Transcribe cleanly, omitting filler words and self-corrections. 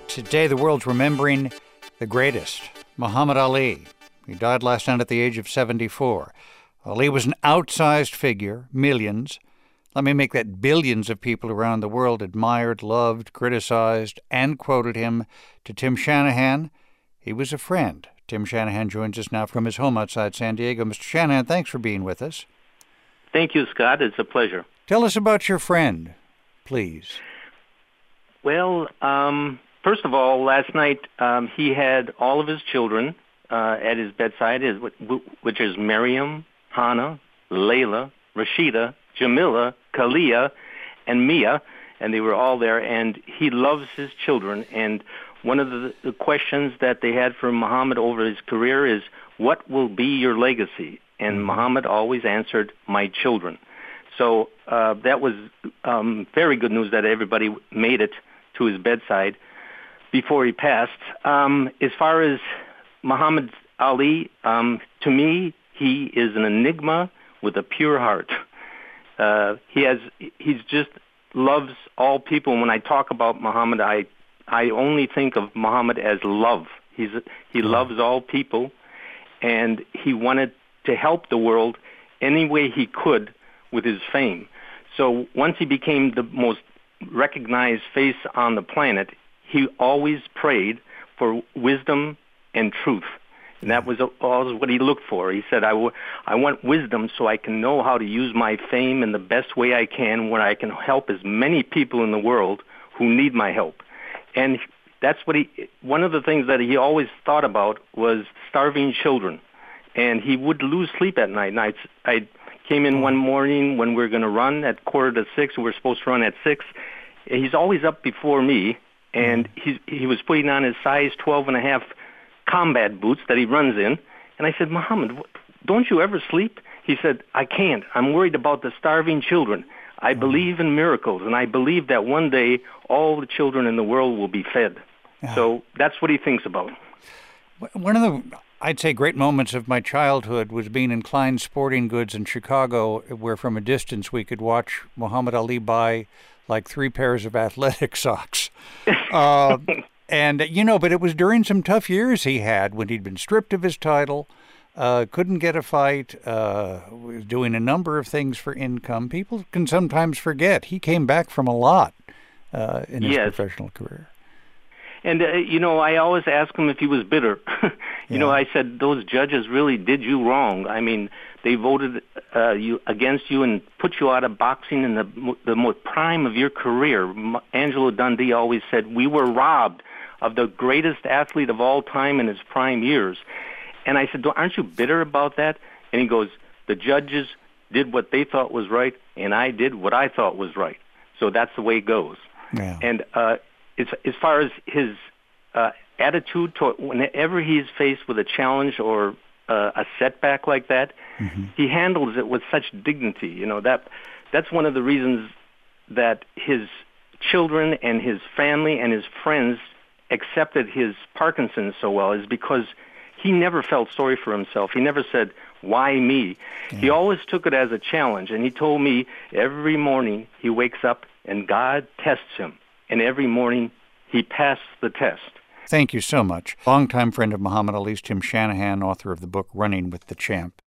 Today, the world's remembering the greatest, Muhammad Ali. He died last night at the age of 74. Ali was an outsized figure, millions. Let me make that billions of people around the world admired, loved, criticized, and quoted him. To Tim Shanahan, he was a friend. Tim Shanahan joins us now from his home outside San Diego. Mr. Shanahan, thanks for being with us. Thank you, Scott. It's a pleasure. Tell us about your friend, please. Well, first of all, last night he had all of his children at his bedside, which is Miriam, Hannah, Layla, Rashida, Jamila, Kalia, and Mia, and they were all there, and he loves his children. And one of the questions that they had for Muhammad over his career is, what will be your legacy? And Muhammad always answered, my children. So that was very good news that everybody made it to his bedside before he passed. As far as Muhammad Ali, to me, he is an enigma with a pure heart. He's just loves all people. And when I talk about Muhammad, I only think of Muhammad as love. He loves all people, and he wanted to help the world any way he could with his fame. So once he became the most recognized face on the planet, he always prayed for wisdom and truth. And that was always what he looked for. He said, I want wisdom so I can know how to use my fame in the best way I can, where I can help as many people in the world who need my help. And that's what one of the things that he always thought about was starving children. And he would lose sleep at night. And I came in one morning when we were going to run at 5:45. We were supposed to run at 6. He's always up before me, and he was putting on his size 12.5 combat boots that he runs in. And I said, Muhammad, don't you ever sleep? He said, I can't. I'm worried about the starving children. I believe in miracles, and I believe that one day all the children in the world will be fed. Yeah. So that's what he thinks about. One of the, I'd say, great moments of my childhood was being in Klein's Sporting Goods in Chicago, where from a distance we could watch Muhammad Ali buy like 3 pairs of athletic socks. And, but it was during some tough years he had when he'd been stripped of his title, couldn't get a fight, was doing a number of things for income. People can sometimes forget he came back from a lot in his professional career. And, I always ask him if he was bitter. I said, those judges really did you wrong. I mean, they voted against you and put you out of boxing in the prime of your career. Angelo Dundee always said, we were robbed of the greatest athlete of all time in his prime years. And I said, aren't you bitter about that? And he goes, the judges did what they thought was right, and I did what I thought was right. So that's the way it goes. Yeah. And as far as his attitude toward whenever he's faced with a challenge or a setback like that, he handles it with such dignity. That's one of the reasons that his children and his family and his friends accepted his Parkinson's so well, is because he never felt sorry for himself. He never said, why me? Yeah. He always took it as a challenge. And he told me every morning he wakes up and God tests him. And every morning he passed the test. Thank you so much. Longtime friend of Muhammad Ali's Tim Shanahan, author of the book Running with the Champ.